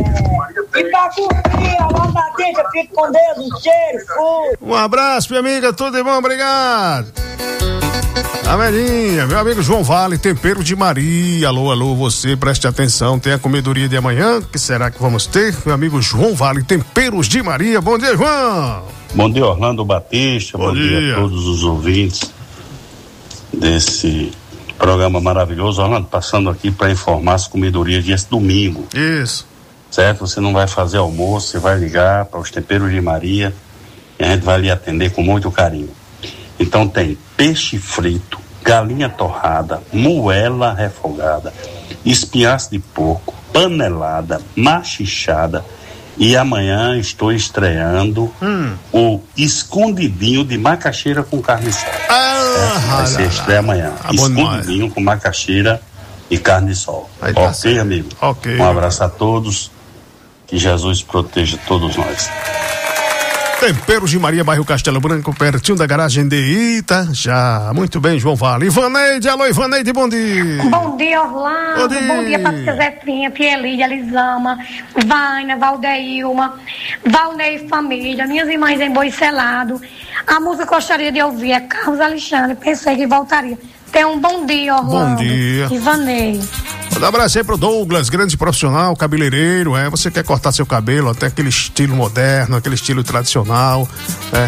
É, e pra curtir, Orlando Batista, fique com Deus, um cheiro, fui. Um abraço, minha amiga, tudo de bom, obrigado. Amelinha, meu amigo João Vale, Tempero de Maria. Alô, alô, você, preste atenção, tem a comedoria de amanhã, que será que vamos ter? Meu amigo João Vale, Temperos de Maria. Bom dia, João. Bom dia, Orlando Batista. Bom, Bom dia. dia a todos os ouvintes desse Programa maravilhoso. Orlando, passando aqui para informar as comidorias desse domingo. Isso. Certo? Você não vai fazer almoço, você vai ligar para os temperos de Maria e a gente vai lhe atender com muito carinho. Então tem peixe frito, galinha torrada, moela refogada, espinhaço de porco, panelada, machichada. E amanhã estou estreando hum. o escondidinho de macaxeira com carne de sol. Ah, é, vai ser estreia amanhã. Ah, escondidinho com macaxeira e carne de sol. Aí ok, tá, amigo? Ok. Um abraço a todos. Que Jesus proteja todos nós. Temperos de Maria, bairro Castelo Branco, pertinho da garagem de Ita. Já, muito bem, João Vale. Ivaneide, alô, Ivaneide, bom dia. Bom dia, Orlando. Bom dia, bom dia Patrícia Zefinha, Pielídia, Lisama, Vaina, Valdeilma, Valnei e família, minhas irmãs em Boicelado. A música que eu gostaria de ouvir é Carlos Alexandre, pensei que voltaria. Tenha um bom dia, Orlando. Bom dia. Ivanei. Vou dar um abraço aí pro Douglas, grande profissional, cabeleireiro, é, você quer cortar seu cabelo até aquele estilo moderno, aquele estilo tradicional, é.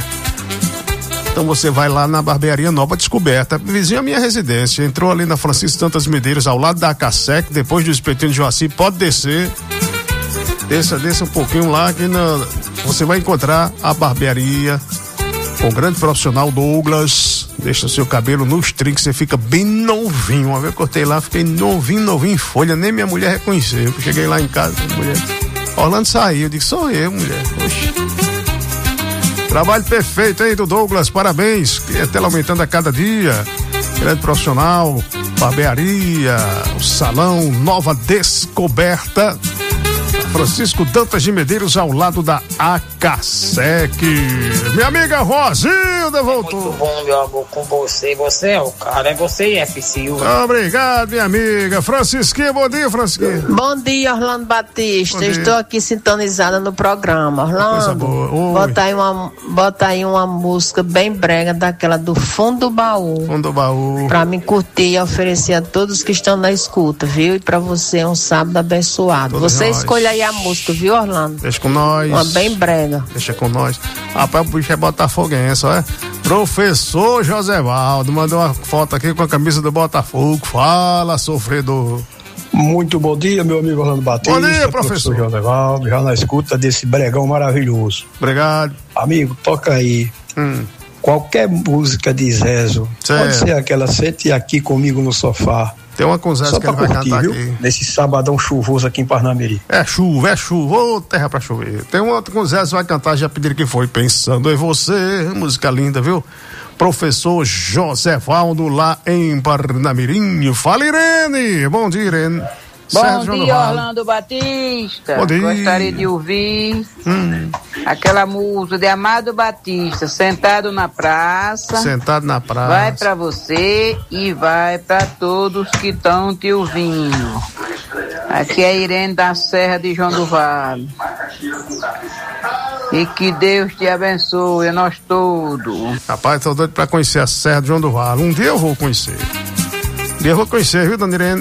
Então você vai lá na barbearia Nova Descoberta, vizinho à minha residência, entrou ali na Francisco Tantas Medeiros, ao lado da Acasec, depois do espetinho de Joaci, pode descer, desça, desça um pouquinho lá, que na, você vai encontrar a barbearia com o grande profissional Douglas. Deixa o seu cabelo nos trinques, você fica bem novinho. Uma vez eu cortei lá, fiquei novinho, novinho em folha, nem minha mulher reconheceu. Eu cheguei lá em casa, a mulher, Orlando saiu, eu disse, sou eu, mulher. Oxi. Trabalho perfeito aí do Douglas, parabéns, clientela aumentando a cada dia. Grande profissional, barbearia, o salão Nova Descoberta, Francisco Dantas de Medeiros, ao lado da Acasec. Minha amiga Rosilda voltou. Muito bom, meu amor, com você. Você é o cara, é você e F. Silva. Obrigado, minha amiga. Francisquinha, bom dia, Francisquinha. Bom dia, Orlando Batista. Dia. Estou aqui sintonizada no programa. Orlando, bota aí, uma, bota aí uma música bem brega, daquela do Fundo do Baú. Fundo do Baú. Pra me curtir e oferecer a todos que estão na escuta, viu? E pra você um sábado abençoado. Todos você nós. Escolhe aí a música, viu, Orlando? Deixa com nós. Uma bem brega. Deixa com nós. Rapaz, o bicho é botafoguense, ó. Professor José Valdo mandou uma foto aqui com a camisa do Botafogo. Fala, sofredor. Muito bom dia, meu amigo Orlando Batista. Bom dia, professor. Professor José Valdo, já na escuta desse bregão maravilhoso. Obrigado. Amigo, toca aí. Hum. Qualquer música de Zezo. Certo. Pode ser aquela Sente Aqui Comigo no Sofá. Tem uma com Zezo que ele vai curtir, cantar viu? aqui. Nesse sabadão chuvoso aqui em Parnamirim. É chuva, é chuva, ô terra pra chover. Tem uma outra com Zezo vai cantar, já pediram que foi. Pensando em você, música linda, viu? Professor José Valdo, lá em Parnamirim. Fala, Irene! Bom dia, Irene. Bom Sérgio dia, Orlando Batista. Bom dia. Gostaria de ouvir hum. aquela música de Amado Batista, Sentado na Praça. Sentado na praça. Vai pra você e vai pra todos que estão te ouvindo. Aqui é a Irene da Serra de João do Vale. E que Deus te abençoe, a nós todos. Rapaz, tô doido pra conhecer a Serra de João do Vale. Um dia eu vou conhecer. Um dia eu vou conhecer, viu, dona Irene?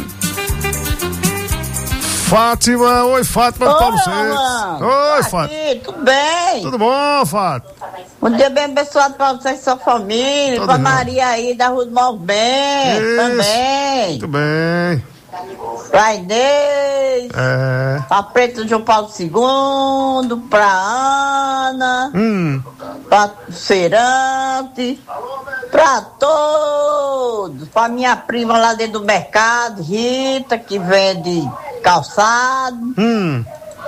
Fátima, oi Fátima do Paulo Seixas. Oi, Fátima. Tudo bem? Tudo bom, Fátima? Um dia bem abençoado pra você e sua família, Todo pra bem. Maria aí da Rua do Movimento também. Muito bem. Pra Inês, é. pra Preta João Paulo segundo, pra Ana, hum. pra Feirante, pra todos, pra minha prima lá dentro do mercado, Rita, que vende calçado, hum.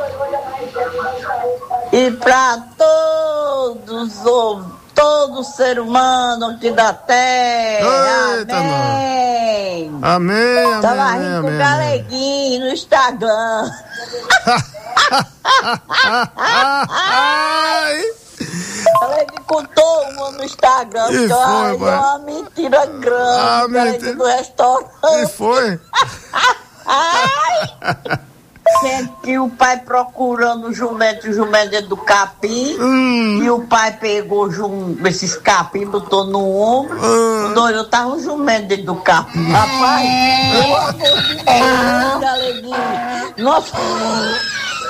e pra todos os todo ser humano aqui da terra. Eita, amém. Não. Amém, amém. Tava rindo amém, com o Galeguinho no Instagram. Ela me contou uma no Instagram. E que foi, ai, é uma mentira grande. Ah, mentira. Do restaurante. E foi? Ai! Que o pai procurando o jumento, o jumento dentro do capim, hum. e o pai pegou jum, esses capim, botou no ombro, hum. eu tava um jumento dentro do capim. Rapaz, pelo amor de Deus, Galeguinho. Nossa.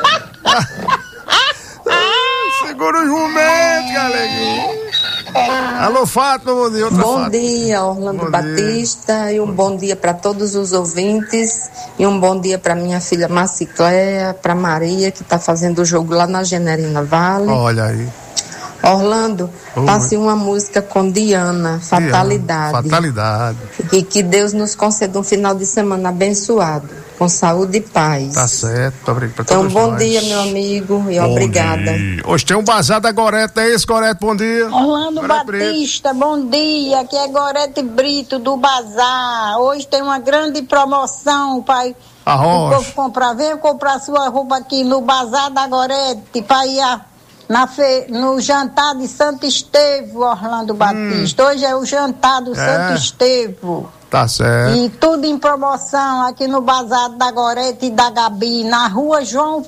Segura o jumento, Galeguinho. Alô, Fátima, bom dia. Outra Bom Fátima. dia, Orlando Bom Batista, dia. E um bom dia para todos os ouvintes, e um bom dia para minha filha Marcicléia, para Maria, que está fazendo o jogo lá na Generina Vale. Olha aí. Orlando, Oi. passe uma música com Diana, Fatalidade. Diana, fatalidade. E que Deus nos conceda um final de semana abençoado, com saúde e paz. Tá certo, obrigado. Então, bom nós. dia, meu amigo, e bom obrigada. Dia. Hoje tem um bazar da Gorete, é isso, Gorete? Bom dia. Orlando Gorete Batista, Brito. Bom dia, aqui é Gorete Brito do Bazar. Hoje tem uma grande promoção, pai. A o povo comprar, venha comprar sua roupa aqui no Bazar da Gorete, para ir a Na fe... no jantar de Santo Estevão, Orlando Batista. Hum. Hoje é o jantar do é. Santo Estevão. Tá certo. E tudo em promoção aqui no Bazar da Gorete e da Gabi, na rua João...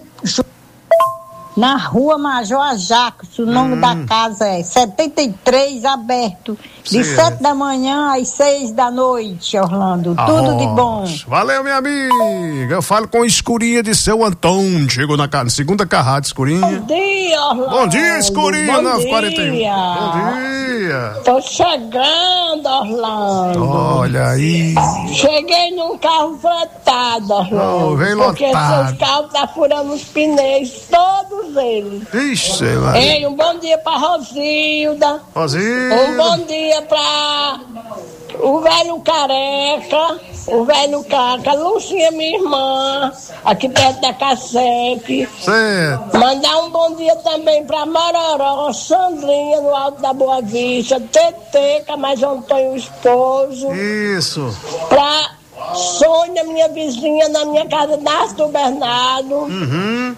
Na rua Major Jacques, o nome hum. da casa é setenta e três, aberto, de Sim. sete da manhã às seis da noite, Orlando. Ah, tudo de bom. Valeu, minha amiga. Eu falo com Escurinha de seu Antônio. Chegou na segunda carrada, Escurinha. Bom dia, Orlando. Bom dia, Escurinha, nove e quarenta e um. Bom dia. Tô chegando, Orlando. Olha aí. Cheguei num carro lotado, Orlando. Oh, vem porque lotado. seus carros tá furando os pneus, todos eles. Ixi, Ei, um bom dia pra Rosilda. Rosilda. Um bom dia pra o velho careca, o velho careca, Lucinha, minha irmã, aqui perto da Cassete. Certo. Mandar um bom dia também pra Mororó, Sandrinha, no Alto da Boa Vista, Teteca, mais Antônio, o esposo. Isso. Pra Sônia, minha vizinha, na minha casa, Nácio Bernardo. Uhum.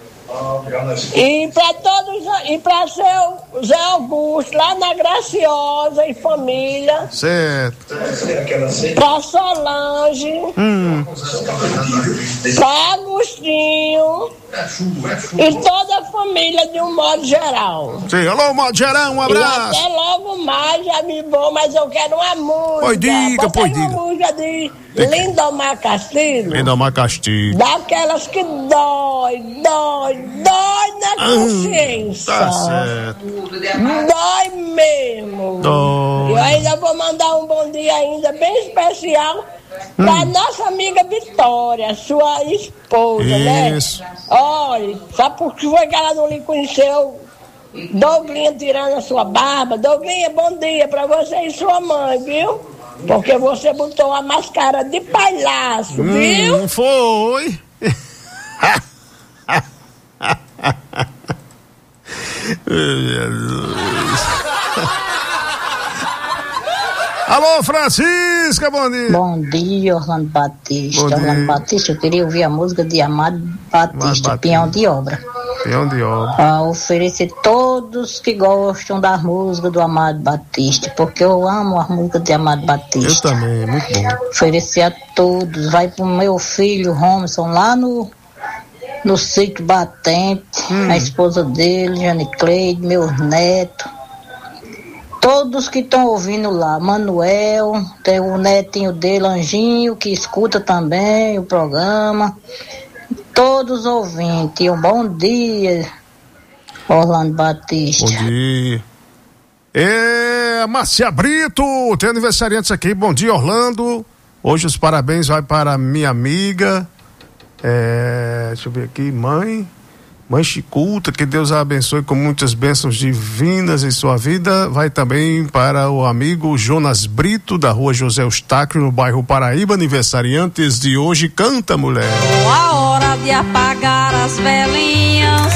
E para todos, e para seu Zé Augusto, lá na Graciosa e família. Certo. Para Solange. Hum. Para Agostinho. E toda a família de um modo geral. Sim, alô, modo geral, um abraço. E até logo mais, já me bom, mas eu quero uma música. Pois diga, Bota pois uma diga. música de Lindomar Castilho. Lindomar Castilho. Daquelas que dói, dói, dói na consciência. Tá certo. Dói mesmo. Dói. Eu ainda vou mandar um bom dia ainda bem especial Hum. pra nossa amiga Vitória, sua esposa, Isso. né? Olha, sabe por que foi que ela não lhe conheceu? Douglinha tirando a sua barba. Douglinha, bom dia pra você e sua mãe, viu? Porque você botou a máscara de palhaço, hum, viu? Foi. Alô, Francisca, bom dia. Bom dia, Orlando Batista. Bom dia. Orlando Batista, eu queria ouvir a música de Amado Batista, Batista. Peão de Obra. Peão de Obra. A oferecer todos que gostam da música do Amado Batista, porque eu amo a música de Amado Batista. Eu também, muito bom. Oferecer a todos. Vai pro meu filho, Romson, lá no no sítio Batente, hum. a esposa dele, Jane Cleide, meus netos. Todos que estão ouvindo lá, Manuel, tem o netinho dele, Anjinho, que escuta também o programa. Todos ouvintes, um bom dia, Orlando Batista. Bom dia. É, Márcia Brito, tem aniversariantes aqui, bom dia, Orlando. Hoje os parabéns vai para minha amiga, é, deixa eu ver aqui, mãe... Mãe Chiculta, que Deus a abençoe com muitas bênçãos divinas em sua vida. Vai também para o amigo Jonas Brito, da rua José Eustáquio, no bairro Paraíba, aniversariantes de hoje. Canta, mulher. A hora de apagar as velinhas,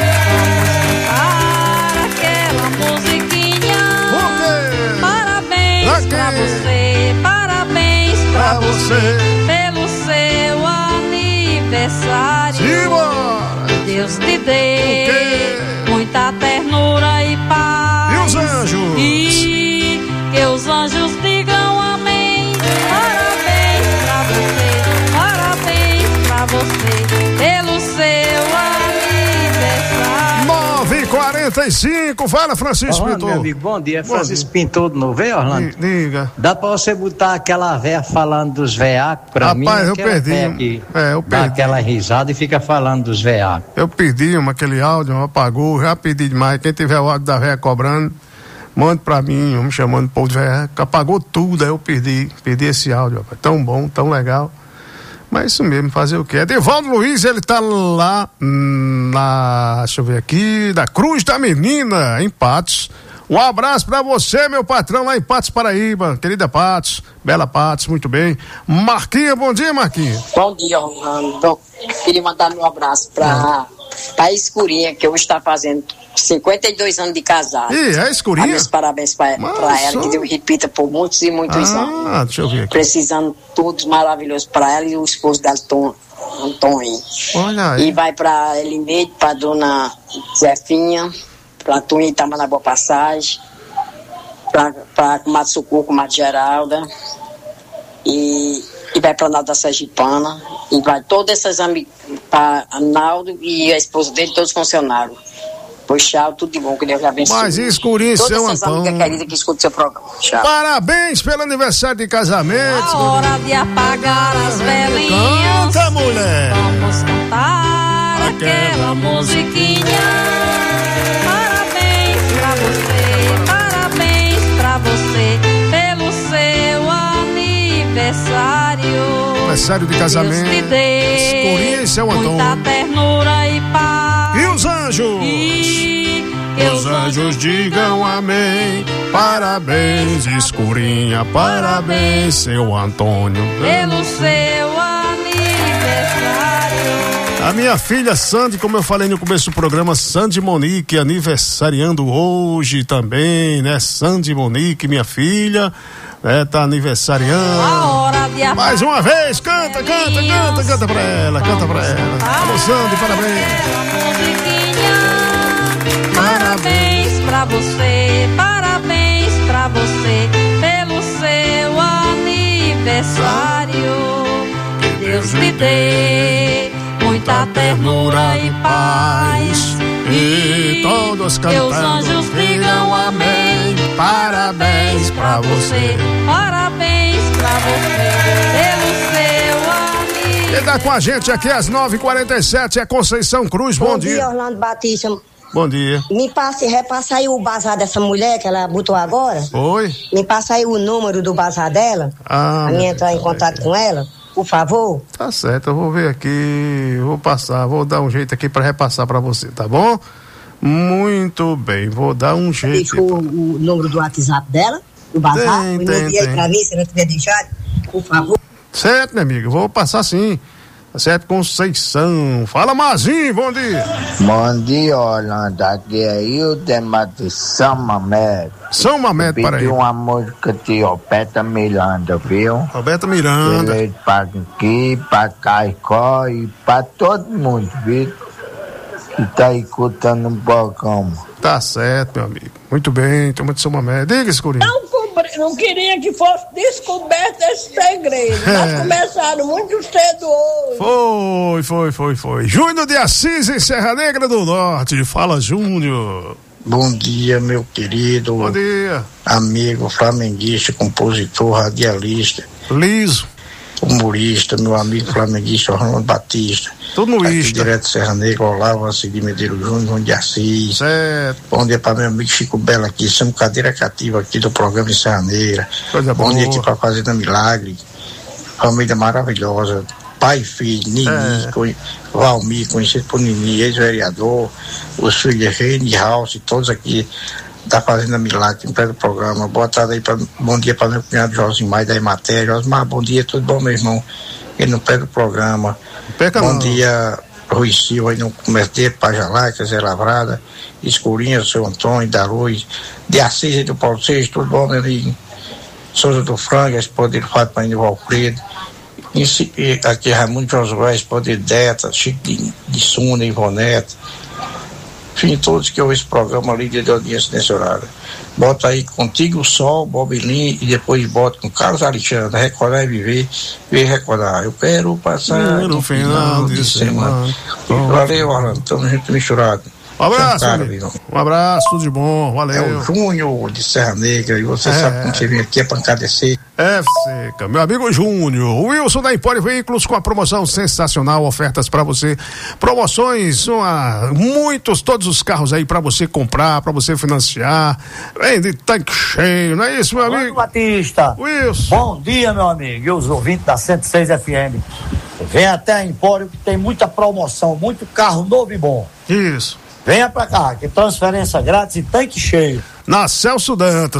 vamos cantar aquela musiquinha. Parabéns pra você, parabéns pra você, pelo seu aniversário. Simbora! Deus te dê muita ternura e paz. E os anjos? E que os anjos digam amém. Parabéns pra você, parabéns pra você, pelo seu aniversário. nove e quarenta e cinco, fala, Francisco Orlando, Pintor. meu amigo, bom dia, Bom Francisco dia. Pintor de novo, hein, Orlando? Diga. Dá pra você botar aquela véia falando dos veacos pra mim? Rapaz, eu Aquela perdi. véia que É, eu dá perdi. aquela risada e fica falando dos veacos. Eu pedi uma, aquele áudio, apagou, já pedi demais. Quem tiver o áudio da véia cobrando, Mande pra mim, me chamando o povo de Verreca, apagou tudo, aí eu perdi, perdi esse áudio, rapaz. Tão bom, tão legal. Mas isso mesmo, fazer o quê? Edivaldo Luiz, ele tá lá na, deixa eu ver aqui, da Cruz da Menina, em Patos. Um abraço pra você, meu patrão, lá em Patos, Paraíba, querida Patos, bela Patos, muito bem. Marquinha, bom dia, Marquinha. Bom dia, Rolando. Queria mandar um abraço pra, pra Escurinha, que hoje está fazendo cinquenta e dois anos de casado. Ih, é Escurinha? Meus parabéns pra, pra ela, que Deus repita por muitos e muitos ah, anos. Ah, deixa eu ver aqui. Precisando tudo maravilhoso pra ela e o esposo dela, Tom, Antônio. Olha aí. E vai pra Elineide, pra dona Zefinha, pra Tunha Itamar, Boa Passagem, pra, pra Mato Socorro, com Mato Geralda, e, e vai pra Naldo Sergipana, e vai todas essas amigas, pra Naldo e a esposa dele, todos funcionários. Pois tchau, tudo de bom, que Deus abençoe. Mas Escurinho, seu Todas essas Antônio. amigas queridas que escutam seu programa. Tchau. Parabéns pelo aniversário de casamento. A hora de apagar as velhinhas. Canta, mulher. Vamos cantar aquela musiquinha. Parabéns pra você, parabéns pra você, pelo seu aniversário. Aniversário de casamento. Deus te dê Escurinho e seu Antônio. muita ternura e paz. E os anjos? E os anjos digam amém. Parabéns, Escurinha. Parabéns, seu Antônio. Pelo seu aniversário. A minha filha Sandy, como eu falei no começo do programa, Sandy Monique, aniversariando hoje também, né? Sandy Monique, minha filha, né? Tá aniversariando. A hora de apagar. Mais uma vez, canta, canta, canta, canta pra ela, canta pra ela. Alô, Sandy, parabéns. Parabéns pra você, parabéns pra você, pelo seu aniversário. Que Deus lhe dê muita ternura e paz. E todos cantando, que os anjos digam amém. Parabéns pra você, parabéns pra você, pelo seu aniversário. Quem tá com a gente aqui às nove e quarenta e sete é Conceição Cruz, bom, bom dia. Bom dia, Orlando Batista. Bom dia. Me passe, repassa aí o bazar dessa mulher que ela botou agora. Oi. Me passa aí o número do bazar dela. Ah, pra mim entrar em contato com ela, por favor. Tá certo, eu vou ver aqui, vou passar, vou dar um jeito aqui pra repassar pra você, tá bom? Muito bem, vou dar um jeito. Deixou o número do WhatsApp dela, do bazar? Tem, me tem, envia aí tem. pra mim, se não tiver deixado, por favor. Certo, minha amiga, vou passar sim. Certo, Conceição. Fala, Mazinho, bom dia. Bom dia, Orlando. Aqui é Hilder de São Mamed. São Mamed, para aí. Pedi uma música de Roberta Miranda, viu? Roberta Miranda. Ele para aqui, para Caicó e para todo mundo, viu? Que tá escutando um programa. Tá certo, meu amigo. Muito bem, toma de São Mamed. Diga, Escurinho. Não, cobri, não queria que fosse descoberto esse segredo. É. Mas começaram muito cedo hoje. Foi, foi, foi, foi. Júnior de Assis, em Serra Negra do Norte. Fala, Júnior. Bom dia, meu querido. Bom dia. Amigo flamenguista, compositor, radialista. Liso. Humorista, meu amigo flamenguista Orlando Batista. Tudo no Aqui direto de Serra Negra, Olavo, Cid Medeiros Júnior, João de Assis. Certo. Bom dia para meu amigo Chico Bela aqui, somos cadeira cativa aqui do programa em Serra Negra. Coisa Bom boa. dia aqui para Fazenda Milagre. Família maravilhosa. Pai e filho, Nini, É. conhe- Valmir, conhecido por Nini, ex-vereador, os filhos Reine House, todos aqui da Fazenda Milagre, em pé do programa. Boa tarde aí, pra, bom dia para meu cunhado Josimar da Emater. Josimar, bom dia, tudo bom, meu irmão? Ele no pé do programa. Peca bom não. dia, Rui Silva, aí no comércio dele, Pajalaica, Zé Lavrada, Escurinha, seu Antônio, da Luz, de Assis e do Paulo Seixas, tudo bom, meu amigo? Souza do Frango, a esposa dele, Fátima de Valfredo. E se- e aqui Raimundo Josué, esposa dele, Deta, Chico de, de Suna, Ivonete. Enfim, todos que ouvem esse programa, líder de audiência nesse horário. Bota aí Contigo Sol, Bobilin e depois bota com Carlos Alexandre, Recordar e Viver, Ver Recordar. Eu quero passar no final de semana. Valeu, Orlando, tamo junto misturado. Um abraço, Cara, amigo. amigão. Um abraço, tudo de bom, valeu. É o Júnior de Serra Negra e você É. sabe quando você vem aqui é pra encadecer. É seca. Meu amigo Júnior, Wilson da Empório Veículos com a promoção sensacional, ofertas para você, promoções, uma, muitos, todos os carros aí para você comprar, para você financiar, vem de tanque cheio, não é isso, meu amigo? Batista. Wilson. Bom dia, meu amigo, e os ouvintes da cento e seis F M. Vem até a Empório que tem muita promoção, muito carro novo e bom. Isso. Venha pra cá, que transferência grátis e tanque cheio. Na Celso Dantas.